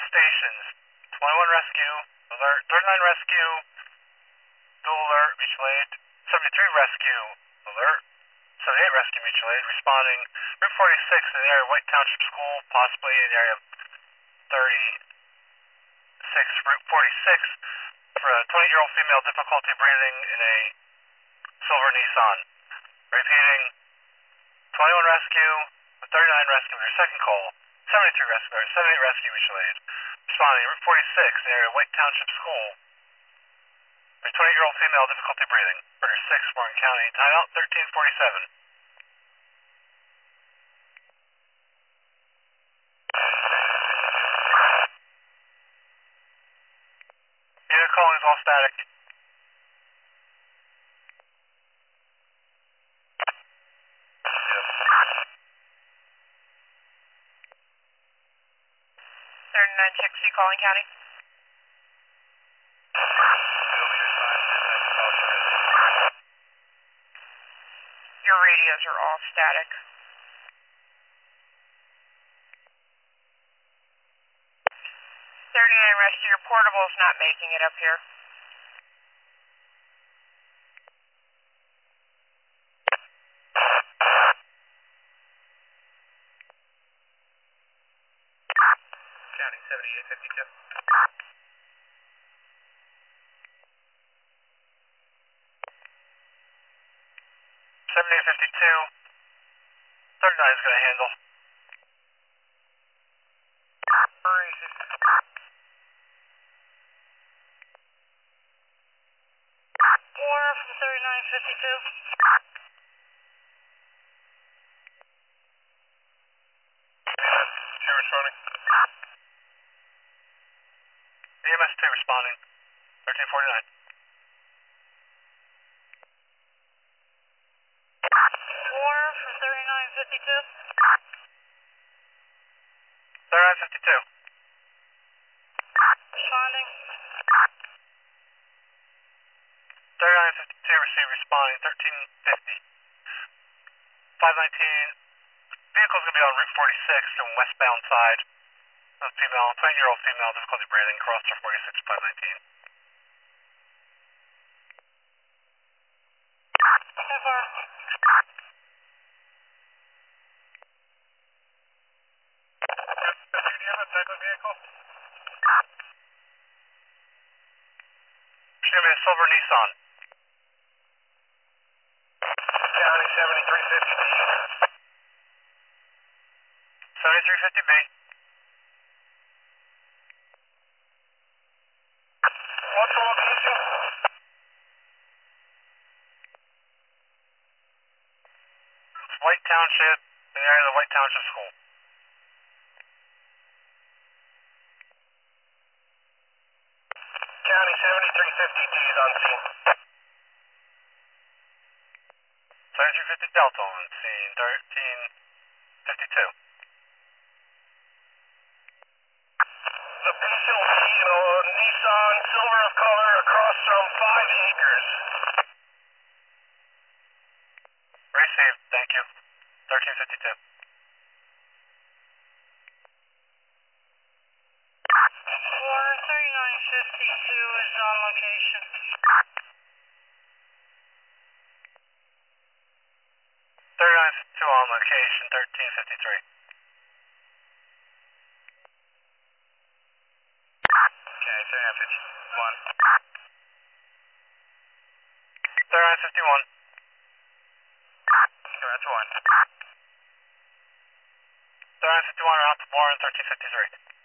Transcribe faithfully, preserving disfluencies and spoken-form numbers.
stations. twenty-one rescue, alert, thirty-nine rescue, dual alert, mutual aid. seventy-three rescue, alert. seventy-eight rescue, mutual aid, responding. Route forty-six in the area of White Township School, possibly in the area of thirty-six, Route forty-six, for a twenty-year-old female, difficulty breathing in a silver Nissan. Repeating, twenty-one rescue, thirty-nine rescue with your second call, seventy-three rescue, or seventy-eight rescue mutual aid. Responding, Route forty-six in the area of White Township School. A twenty-year-old female, difficulty breathing. Burger six, Morgan County. Timeout thirteen forty-seven. Unit calling is all static. thirty-nine sixty calling county. Your radios are all static. thirty-nine rescue, your portable's not making it up here. County seventy-eight fifty-two. seventy-eight fifty-two. thirty-nine is going to handle. Warner from thirty-nine fifty-two. Two responding. E M S two responding. thirteen forty-nine. Warner from thirty-nine fifty-two. thirty-nine fifty-two. Responding. thirty-nine fifty-two receive responding thirteen fifty. five nineteen. Vehicle's going to be on Route forty-six from westbound side. A female, twenty-year-old female, difficulty breathing, cross to forty-six, five nineteen. So far. Do you have a type of vehicle? It's going to be a silver Nissan. County seventy-three fifty B. seventy-three fifty B. What's the location? It's White Township, in the area of the White Township School. County seventy-three fifty D is on scene. seventy-three fifty Delta on scene, thirteen fifty-two. The patient will be in a Nissan silver of color across from five acres. Received, thank you. thirteen fifty-two. Warner thirty-nine fifty-two is on location. thirty-nine fifty-two on location, thirteen fifty-three. Okay, thirty-nine fifty-one. thirty-nine fifty-one. Okay, that's one. thirty-nine fifty-one, out to Warren, thirteen fifty-three.